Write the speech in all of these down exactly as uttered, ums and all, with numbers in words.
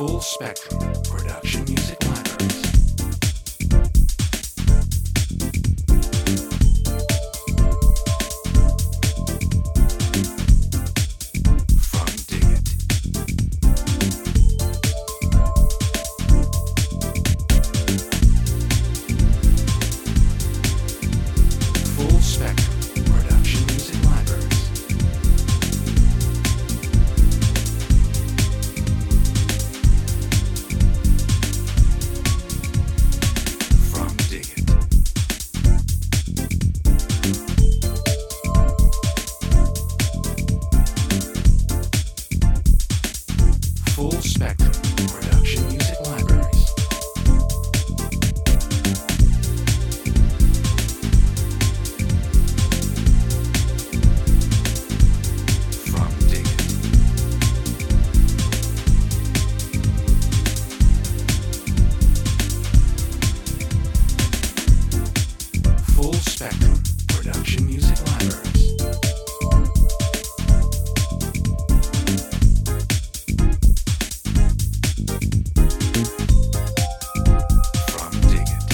Full Spectrum Production Music Libraries. From Dig It. Full Spectrum Production Music Libraries. From Dig It. Full Spectrum Production Music Libraries. From Dig It. Full Spectrum Production Music Libraries. From Dig It.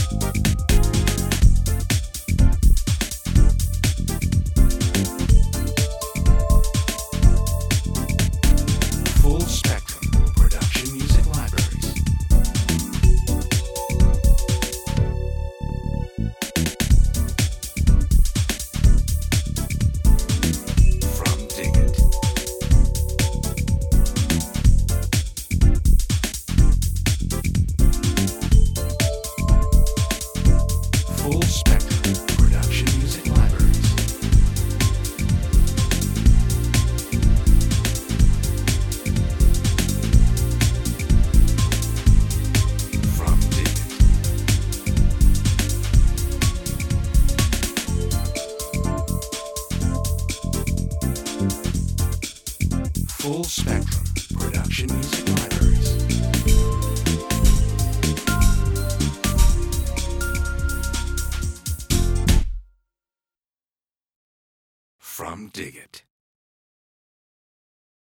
Full Spectrum Production Music Libraries. From Dig It. Full Spectrum Production Music Libraries. From Dig It. Full Spectrum Production Music Libraries. From Dig It.